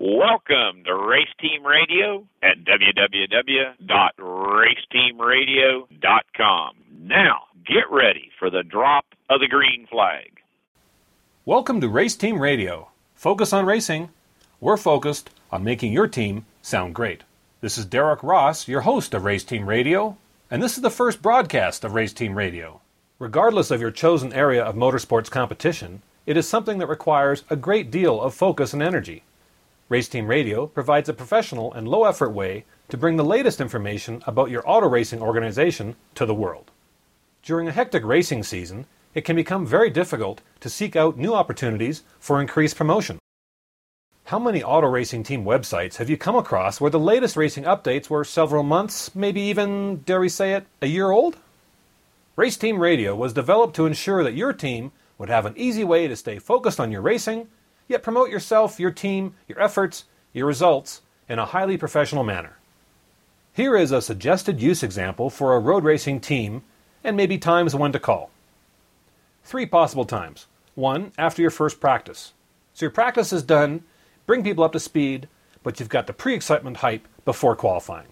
Welcome to Race Team Radio at www.raceteamradio.com. Now, get ready for the drop of the green flag. Welcome to Race Team Radio. Focus on racing. We're focused on making your team sound great. This is Derek Ross, your host of Race Team Radio, and this is the first broadcast of Race Team Radio. Regardless of your chosen area of motorsports competition, it is something that requires a great deal of focus and energy. Race Team Radio provides a professional and low-effort way to bring the latest information about your auto racing organization to the world. During a hectic racing season, it can become very difficult to seek out new opportunities for increased promotion. How many auto racing team websites have you come across where the latest racing updates were several months, maybe even, dare we say it, a year old? Race Team Radio was developed to ensure that your team would have an easy way to stay focused on your racing, yet promote yourself, your team, your efforts, your results in a highly professional manner. Here is a suggested use example for a road racing team and maybe times when to call. 3 possible times. 1, after your first practice. So your practice is done, bring people up to speed, but you've got the pre-excitement hype before qualifying.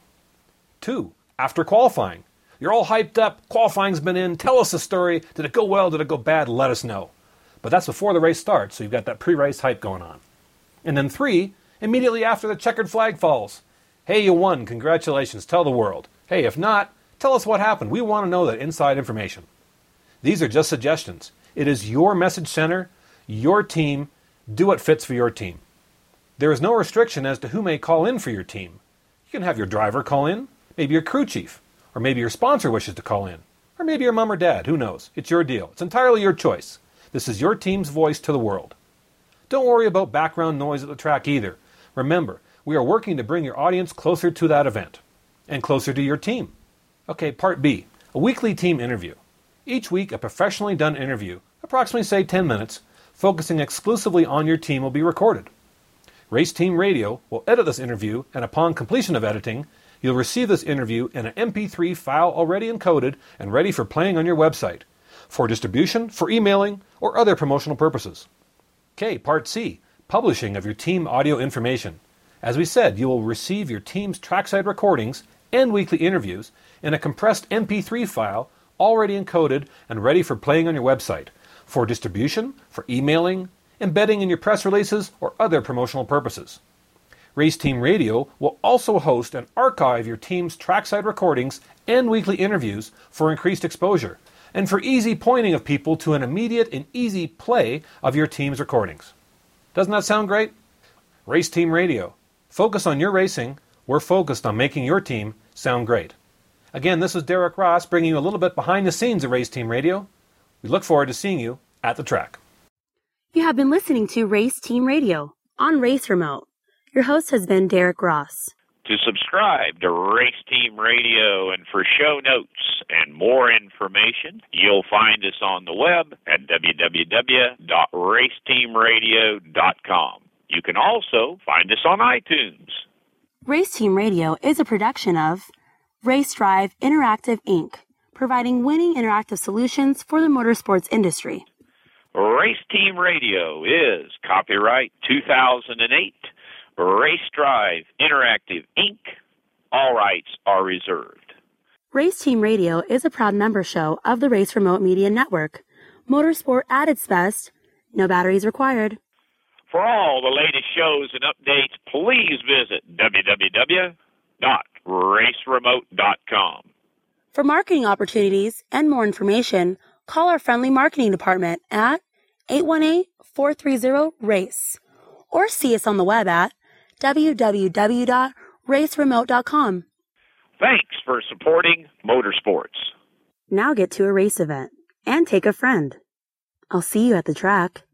2, after qualifying. You're all hyped up, qualifying's been in, tell us the story, did it go well, did it go bad, let us know. But that's before the race starts, so you've got that pre-race hype going on. And then 3, immediately after the checkered flag falls. Hey, you won, congratulations, tell the world. Hey, if not, tell us what happened, we want to know that inside information. These are just suggestions. It is your message center, your team, do what fits for your team. There is no restriction as to who may call in for your team. You can have your driver call in, maybe your crew chief, or maybe your sponsor wishes to call in, or maybe your mom or dad, who knows. It's your deal. It's entirely your choice. This is your team's voice to the world. Don't worry about background noise at the track either. Remember, we are working to bring your audience closer to that event, and closer to your team. Okay, part B, a weekly team interview. Each week, a professionally done interview, approximately say 10 minutes, focusing exclusively on your team will be recorded. Race Team Radio will edit this interview, and upon completion of editing, you'll receive this interview in an MP3 file already encoded and ready for playing on your website, for distribution, for emailing, or other promotional purposes. Okay, Part C, publishing of your team audio information. As we said, you will receive your team's trackside recordings and weekly interviews in a compressed MP3 file already encoded and ready for playing on your website, for distribution, for emailing, embedding in your press releases, or other promotional purposes. Race Team Radio will also host and archive your team's trackside recordings and weekly interviews for increased exposure, and for easy pointing of people to an immediate and easy play of your team's recordings. Doesn't that sound great? Race Team Radio. Focus on your racing. We're focused on making your team sound great. Again, this is Derek Ross bringing you a little bit behind the scenes of Race Team Radio. We look forward to seeing you at the track. You have been listening to Race Team Radio on Race Remote. Your host has been Derek Ross. To subscribe to Race Team Radio and for show notes and more information, you'll find us on the web at www.raceteamradio.com. You can also find us on iTunes. Race Team Radio is a production of Race Drive Interactive, Inc., providing winning interactive solutions for the motorsports industry. Race Team Radio is copyright 2008, Race Drive Interactive, Inc. All rights are reserved. Race Team Radio is a proud member show of the Race Remote Media Network. Motorsport at its best, no batteries required. For all the latest shows and updates, please visit www.raceremote.com. For marketing opportunities and more information, call our friendly marketing department at 818-430-RACE or see us on the web at www.raceremote.com. Thanks for supporting motorsports. Now get to a race event and take a friend. I'll see you at the track.